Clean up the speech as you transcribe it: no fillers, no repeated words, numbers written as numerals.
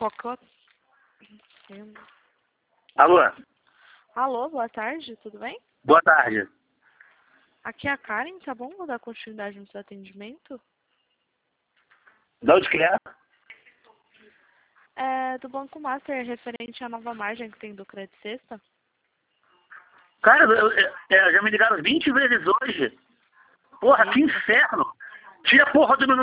Cocô. Alô? Alô, boa tarde, tudo bem? Boa tarde. Aqui é a Karen, tá bom? Vou dar continuidade no seu atendimento. De onde que é? É do Banco Master, referente à nova margem que tem do Crédito Sexta. Cara, já me ligaram 20 vezes hoje. Porra, que inferno. Tira a porra do meu